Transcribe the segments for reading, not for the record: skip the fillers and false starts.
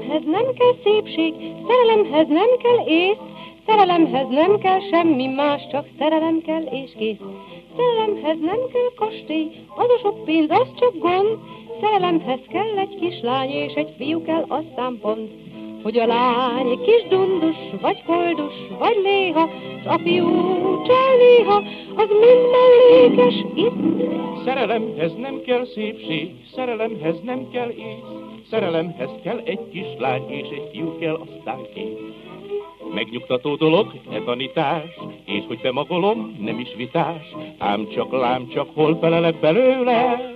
Szerelemhez nem kell szépség, szerelemhez nem kell ész, szerelemhez nem kell semmi más, csak szerelem kell és kész. Szerelemhez nem kell kastély, az a sok pénz, az csak gond. Szerelemhez kell egy kislány és egy fiú kell, aztán pont. Hogy a lány kis dundus, vagy koldus, vagy léha, s a fiú csal néha, az mind mellékes itt. Szerelemhez nem kell szépség, szerelemhez nem kell ész, szerelemhez kell egy kislány és egy fiú kell, aztán kész. Megnyugtató dolog, e tanítás, és hogy bemagolom, nem is vitás, ám csak, hol felelek belőle.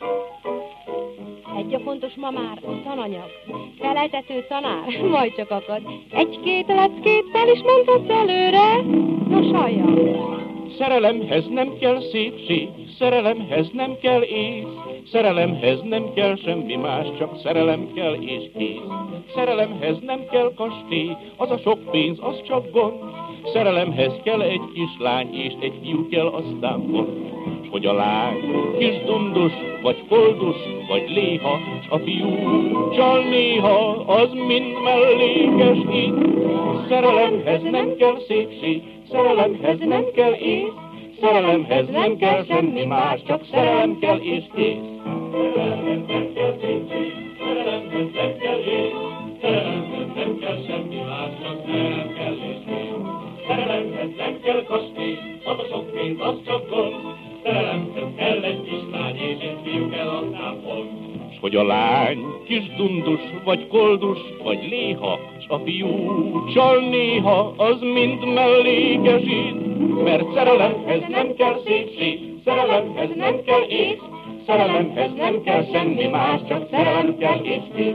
Egy a fontos ma már, a tananyag, feleltető tanár, majd csak akad. Egy-két leckéttel is mondhatsz előre, nos halljam. Szerelemhez nem kell szépség, szerelemhez nem kell ész, szerelemhez nem kell semmi más, csak szerelem kell és kész. Szerelemhez nem kell kastély, az a sok pénz, az csak gond. Szerelemhez kell egy kislány és egy fiú kell, aztán pont. S hogy a lány kis dundus, vagy koldus, vagy léha, s a fiú csal néha, az mind mellékes itt. Szerelemhez nem kell szépség, szerelemhez nem kell ész, szerelemhez nem kell semmi más, csak szerelem kell és kész. Szerelemhez nem kell szépség, szerelemhez nem kell ész, szerelemhez nem kell semmi más, csak szerelem kell és kész. Szerelemhez nem kell kastély, az a sok pénz, az csak gond. Szerelemhez kell egy kislány és egy fiú kell, aztán pont. S hogy a lány kis dundus, vagy koldus, vagy léha, s a fiú csal néha, az mind mellékes itt. Mert szerelemhez nem kell szépség, szerelemhez nem kell ész, szerelemhez nem kell semmi más, csak szerelem kell és kész.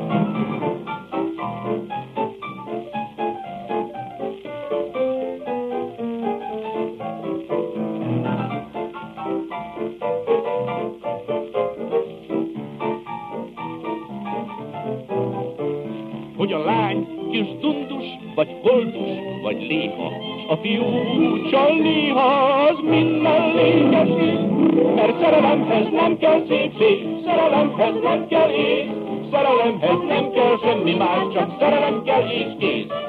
Hogy a lány kis dundus, vagy koldus, vagy léha, s a fiú csal néha, az mind mellékes itt. Mert szerelemhez nem kell szépség, szerelemhez nem kell ész, szerelemhez nem kell semmi más, csak szerelem kell és kész.